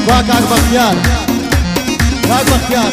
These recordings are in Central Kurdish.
واقعك بختيار واقعك بختيار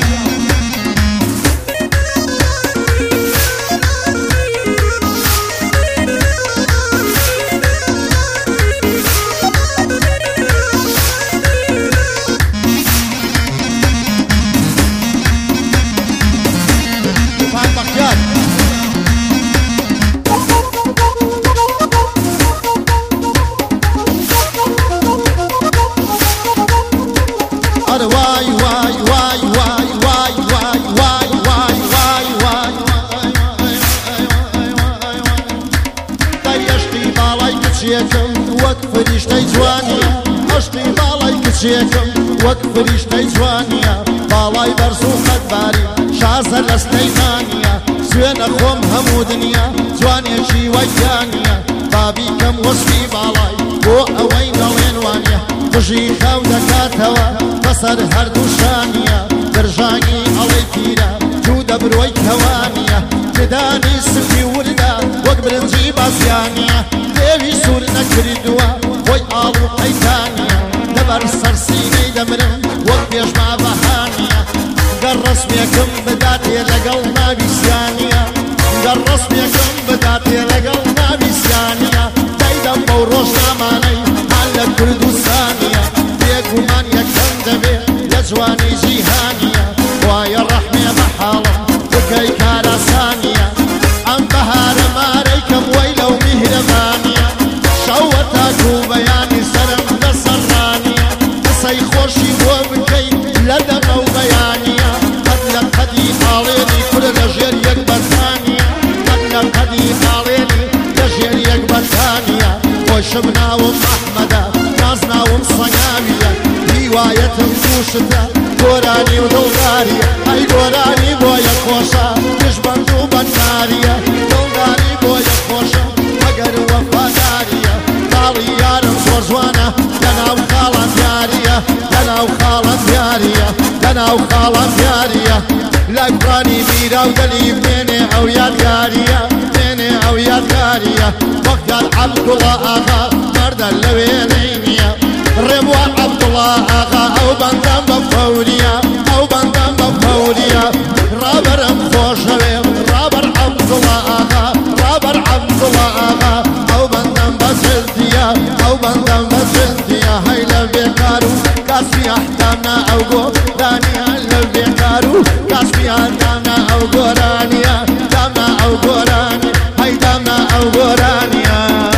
وەک فریشتەی جوانیە عەشقی باڵای کچێکم وەک فریشتەی جوانیە باڵای بەرز و قەدباری شازە لەستەی مانیە سوێنە خۆم هەموو دنیا جوانێکی وەیانیە بابی کەم وەسفی باڵای بۆ ئەوەی دەڵێن وانیە قژی خاو دەکاتەوە بەسەر هەردوو شانیە دەرژانی ئەڵەی پیرە جوو دەبرۆی کەوانیە جدانی سفی وردا وەک برنجی بازیانیە دێوی سوور نەکردووە خۆی ئاڵ و قەیتانیە لەبەر سەرسینەی دەمرم وەک پێشما بەهانیە گەر ڕەسمێکم بداتێ لەگەڵ ناویسیانیە گەر ڕەسمێکم بداتێ لەگەڵ ناویسیانیە دەیدەم بەو ڕۆژنامانەی هەن لە کوردستانیە بێگومان یەکەم دەبێ لە جوانی جیهانیە وایە ڕەحمێ بە حاڵم بکەی کاراسانیە ئەم بەهارە مارەیکەم وەی لەو میهرەبانیە شەوە تاکو بەیانی سەرم دەسەڕانیە قسەی خۆشی بۆ بکەی لە دەمە و بەیانیە قەت لە قەدی ئاڵێنی کورە لە ژێر یەک بەتانیە قەت لە قەدی ئاڵێنی لە ژێر یەک بەتانیە خۆشم ناوم ئەحمەدە ناز ناوم سەنگاویە هیوایەتم تووشتە گۆرانی و دڵداریە ئەی گۆرانی بۆیە خۆشە پشبەند و بەناریە دڵداری بۆیە خۆشە مەگەر وەفاداریە باڵی یارم زۆر جوانە لەناو خاڵە دیاریە لەناو خاڵە دیاریە لەناو خاڵە دیاریە لای قورانی میرا و دەلی بێنێ ئەو یادگاریە بێنێ ئەو یادگاریە وەختان عەبدوڵڵا ئاغا مەردە لەوێنەی نییە ڕێبووە عەبدوڵڵا ئاغا ئەو بەندەم بە فەوریە ئەو بەندەم بە فەوریە ڕابەرم خۆشەوێ ڕابەر عەبدوڵڵا ئاغا ڕابەر عەبدوڵڵا ئاغا ئەو بەندەم بە جددیە ئەو بەندەم بە جددیە هەی لە بێکار و کاسبی ئەحکامنا ئەو گۆرانیە لە بێکار و کاسبی ئەحکامنا ئەو گۆرانیە دامنا ئەو گۆرانیە هەی دامنا ئەو گۆرانیە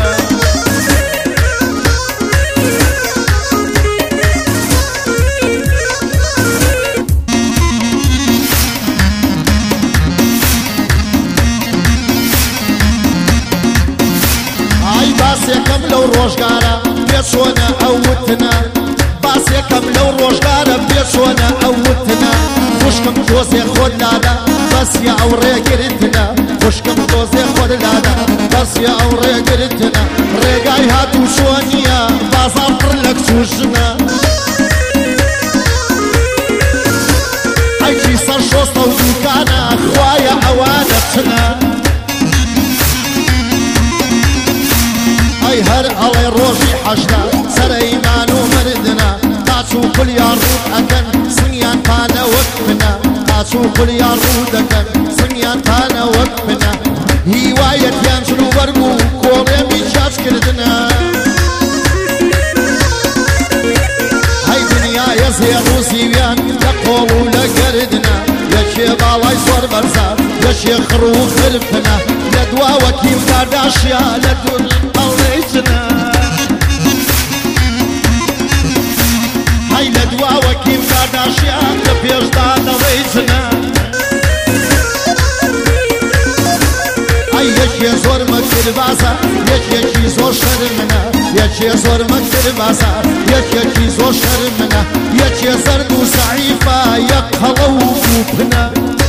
باسێکەم لەو ڕۆژگارە پێچۆنە ئەو وتنە باسێکەم لەو ڕۆژگارە پێچۆنە ئەو وتنە خوشکم تۆزێ خۆت لادا بەسیە ئەو ڕێگرتنە خوشکم تۆزێ خۆت لادا بەسیە ئەو ڕێگرتنە ڕێگای هاتوو چۆنیە بازاڕ پڕ لە کچوژنە ئەیکی سەر شۆستە و دووکانە خوایە ئەوانە چنە ئەی هەر ئەڵێ ڕۆژی حەشتا سەرەیمان و مردنە قاچ و کولیان ڕوود ئەکەن سنگیان پانە وەک بنە قاچ و کولیان ڕوود ئەکەن سنگیان پانە وەک بنە هیوایەتیان چن و وەربوو کۆڵێمی چاچکردنە هەی دنیایە زێڕ و زیویان لە قۆڵ و لە گەردنە یەکێ باڵای زۆر بەرزە یەکێ خڕ و خلفنە لە دواوە کیم کارداشیا لە دوور ئەڵێجنە هەی لە دواوە کیم کارداشیا لە پێشدا دەڵێجنە ئەی یەکێ زۆر مەکربازە یەکێکی زۆر شەرمنە یەکێ زۆر مەکربازە یەکێکی زۆر شەرمنە یەکێ زەرد و زەعیفە یەک هەڵە و کوپنە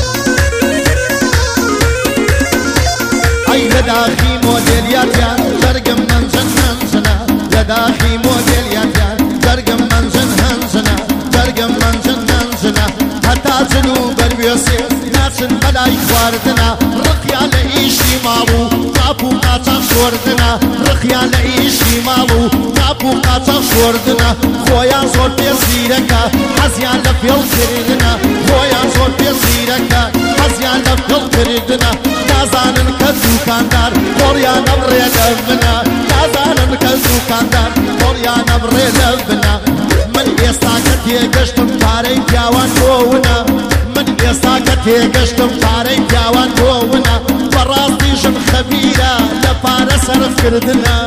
ئەی لە داخی مۆدێلیاتیان دەرگم منجن هەنجنە لە داخی مۆدێلیاتیان دەرگم منجن هەنجنە دەرگم منجن هەنجنە هەتا جن و بەروێسێ ناچن بەلای خواردنە ڕقیان لە ئیشی ماڵ و قاپ و قاچاق شۆردنە ڕقیان لە ئیشی ماڵ و تاپ و قاچەق شۆردنە خۆیان زۆر پێزیرەکە حەزیان لە فێڵکردنە خۆیان زۆر پێزیرەکە حەزیان لە فێڵکردنە نازانن کە دوکاندار خۆڕیان ئەبڕێ لە بنە نازانن کە دوکاندار خۆڕیان ئەبڕێ لە بنە من ئێستا کە تێگەشتم پارەی پیاوان تۆونە من ئێستا کە تێگەشتم پارەی پیاوان تۆونە بەڕاستیشم خەبیرە لە پارە سەرفکردنە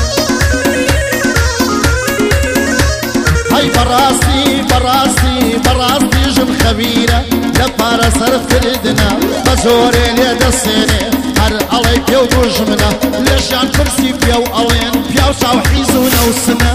هەی بەڕاستیشم خەبیرە لە پارە سەرفکردنە بە زۆرێ لێ دەسێنێ هەر ئەڵێ پێ و دوژمنە لێشان پرسی پێ و ئەڵێن پیا و چاو حیز و نەوسنە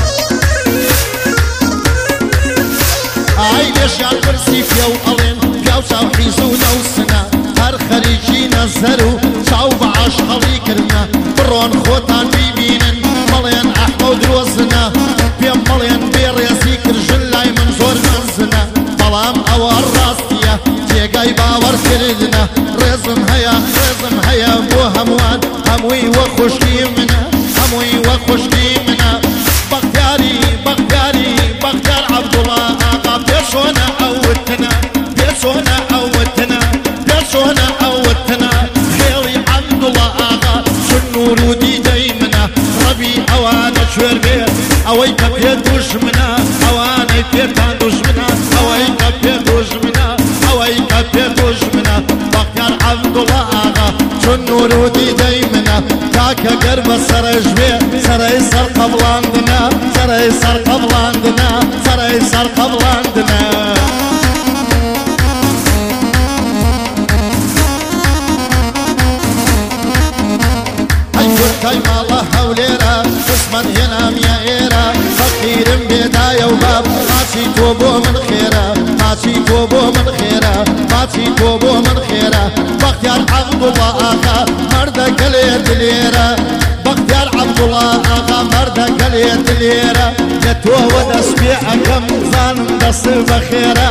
ئای لێشان پرسی پێ و ئەڵێن پیا و چاو حیز و نەوسنە هەر خەریکی نەزەر و چاو بە عاشقەڵی کردنە بڕۆن خۆتان بیبینن بەڵێن ئەحمە و درۆزنە پێم بڵێن بێڕێزی کرژن لای من زۆر مەزنە بەڵام ئەوە ڕاستیە جێگای باوەڕکردنە ڕێزم هەیە بۆ هەمووان هەمووی وە خوشکی منە هەمووی وە خوشکی منە بەختیار عەبدوڵڵا ئاغا پێشۆنە ئەوتنە خێڵی عەبدوڵڵا ئاغا چون نورودی دەی منە ڕەبی ئەوانە کوێر بێ ئەوەی کە پێ دوژمنە ئەوانەی پێتان دوژمنە ئەوەی کە پێ دوژمنە بەختیار عەبدوڵڵا ئاغا چون نورودی دەی منە کاکە گەر بە سەرەش بێ سەرەی سەر قەبڵاندنە کای ماڵە هەولێرە قسمەت هێنامیە ئێرە فەقیرم بێدایە و باب ماچی تۆ بۆ من خێرە بەختیار عەبدوڵڵا ئاغا مەردەکە لێ دلێرە بەختیار عەبدوڵڵا ئاغا مەردەکە لێ دلێرە لە تۆوە دەست پێ ئەکەم زانم دەست بەخێرە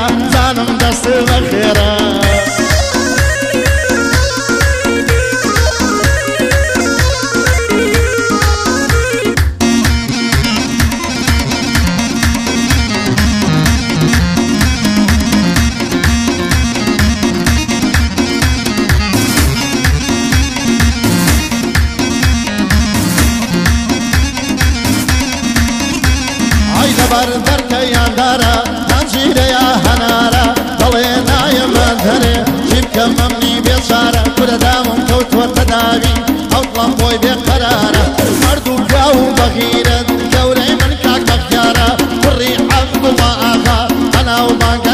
بەردەرکەیان دارە هەنجیرەیە هەنارە دەڵێ نایەمە دەرێ ژیبکە مەمنی بێچارە کورە دامم کەوتوەتە داوی ئەوڵەم بۆی بێقەرارە مەرد و پیا و بەغیرەت گەورەی من کاک بەختیارە کوڕی عەبدوڵڵا ئاغا بەناو بانگە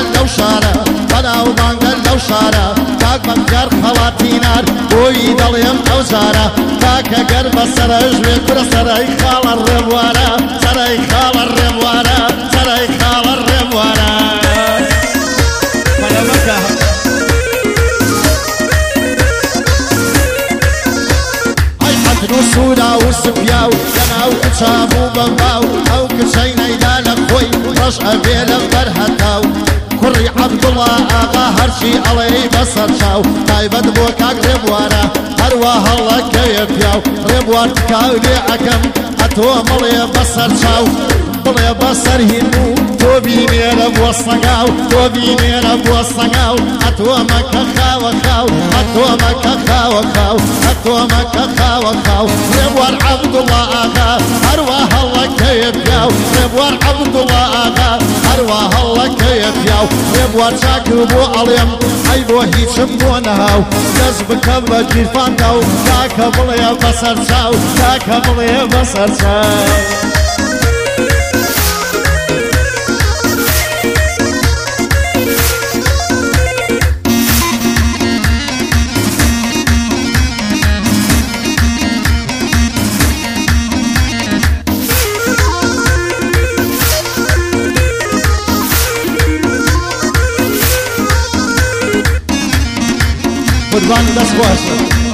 لەو شارە کاک بەختیار خەڵاتینار بۆی دەڵێم ئەو جارە کاکە گەر بە سەرەش بێ کورە سەرای خاڵە ڕێبوارە سوورا و سپیا و لەناو کچاب و بەمباو ئەو کچەی نەیدا لە خۆی ڕەش ئەبێ لەبەر هەتاو کوڕی عەبدوڵڵا ئاغا هەرچی ئەڵێی بەسەر چاو تایبەت بۆ کاک ڕێبوارە هەروە هەڵەکەوێ پیاو ڕێبوار تکاو لێ ئەکەم ئەتۆ مەڵێ بەسەر چاو بڵێ بەسەر هین و تۆ بینێرە بۆ سەنگاو ئەتۆمەکە خاوە خاو ڕێبوار عەبدوڵڵا ئاغا هەروە هەڵەکەوێ پیاو ڕێبوار چاکر بۆ ئەڵێم ئەی بۆ هیچم بۆ نەهاو دەست بکە بە گیرفاندا و کاکە بڵێ بەسەر چاو قوربان دەست باشە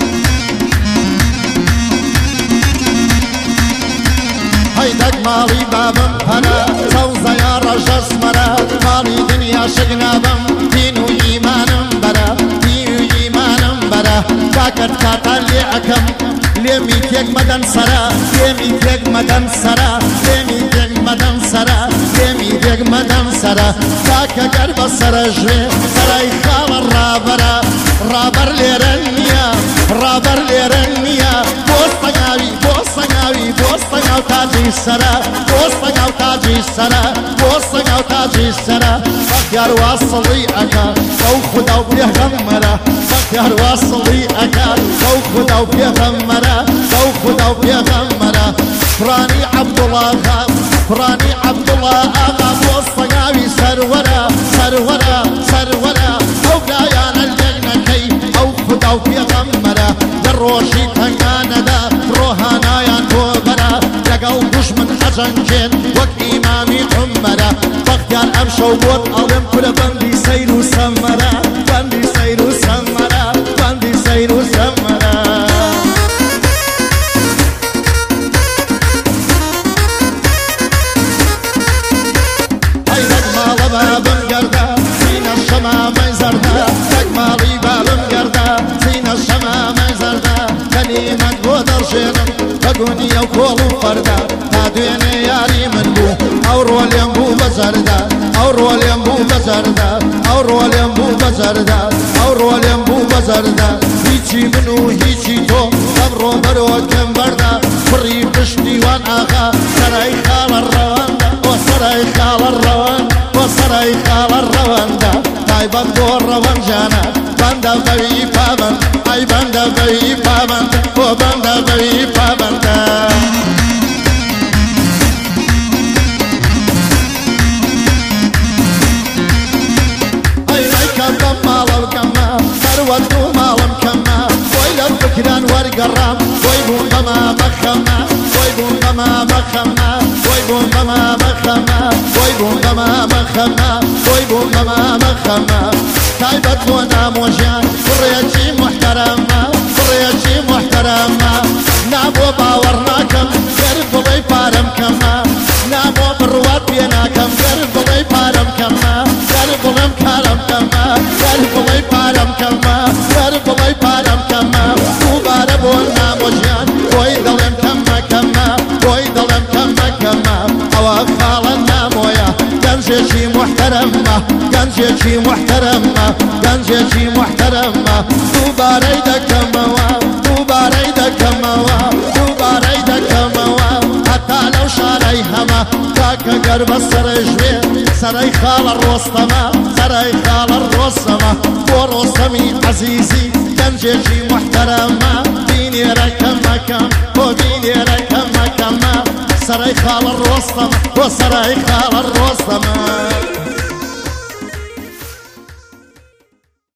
هەیدەک ماڵی بابم هەنە چەوزەیە ڕەشە سمەرە ماڵی دنیا شک نابم دین و ئیمانم بەرە کاکەت کاتان لێ ئەکەم لێمی تێک مەدەن سەرا لێمی تێک مەدەن سەرا لێمی تێک مەدەن سەرا لێمی تێک مەدەن سەرا تاکە گەر بە سەرەژێ سەرای خاڵە ڕابەرە ڕابەر لێرە نییە ڕابەر لێرە نییە بۆ سەنگاوی بۆ سەنگاوی بۆ سەنگاو تاجی سەرا بۆ سەنگاو تاجی سەرا بۆ سەنگاو تاجی سەرا بەختیار واصڵی ئەکا بەو خودا و پێغەمبەرە بەختیار واصڵی ئەکا بەو خودا و پێغەمبەرە بەو خودا و پێغەمبەرە فرانی عەبدوڵڵا ئاغا فرانی عەبدوڵڵا ئاغا بۆ سەنگاوی سەروەرە سەروەرە سەروەرە ئەو لایانە لێنەکەی ئەو خودا و پێغەمبەرە لە ڕۆژی تەنگانەدا ڕۆحانایان تۆ بەرە لەگەڵ دوژمن ئەجەنگێن وەک ئیمامی عومەرە بەختیار ئەم شەو بۆت ئەڵێم کورە بەندی سەیر و سەمەرە بەندی سەیر و سەمەرە بەندی سەیر و سەمەرە ئەی وەک ماڵە بابم گەردە سینە شەمامەی زەردە وەک ماڵی بابم گەردە سینە شەمامەی زەردە کەلیمەت بۆ دەڕژێنم بەگونیە و کۆڵ و فەردە تا دوێنێ یاری من بوو ئەو ڕۆلێم بوو بەزەردە ئەو ڕۆلێم بوو بەزەردە ئەو ڕۆلێم بوو بەزەردە ئەو ڕۆلێم بوو بەزەردە هیچی من و هیچی تۆ ئەمڕۆ بەرۆکەم بەردە پڕی پشتیوان ئاغا سەرای خاڵە ڕەوەندە بۆ سەرای خاڵە ڕەوەندە بۆ سەرای خاڵە ڕەوەندە تایبەت بۆ ڕەوەنجانە بەندە بەوی پابەند ئەی بەندە بەوی پابەند بۆ بەندە بەوی پابەندە ود و ماڵم کەمە بۆی لە فکران وەرگەڕام بۆی بووم بەما بەخەمە بۆی بووم بەما بەخەمە بۆی بووم بەما بەخەمە بۆی بووم بەما بەخەمە بۆی بووم بەما بەخەمە تایبەت بۆ نامۆژیان بڕێکی محتەرەمە بڕێکی محتەرەمە نابۆ باوەڕ ناکەم گەر بڵێی پارەم کەمە نابۆ بڕوات پێ ناکەم گەر بڵێی پارەم کەمە گەر بڵێم کارم کەمە گەر بڵێی پارەم کەمە گەر بڵێی پارەم کەمە دووبارە بۆ نامۆژیان بۆی دەڵێم کەمە کەمە بۆی دەڵێم کەمە کەمە ئەوە خاڵە نامۆیە گەنجێکی محتەرەمە گەنجێکی محتەرەمە گەنجێکی محتەرەمە دووبارەی دەکەمەوە دووبارەی دەکەمەوە دووبارەی دەکەمەوە هەتا لەو شارەی هەمە تاکە گەر بە سەرژوێ سەرای خاڵە ڕۆستەمە سەرای خاڵە ڕۆستەمە بۆ ڕۆستەمی عەزیزی گەنجێکی محتەرەمە بینێرە کەمەکەم بۆ بینێرە کەمەکەمە سەرای خاڵە ڕۆستەمە بۆ سەرای خاڵە ڕۆستەمە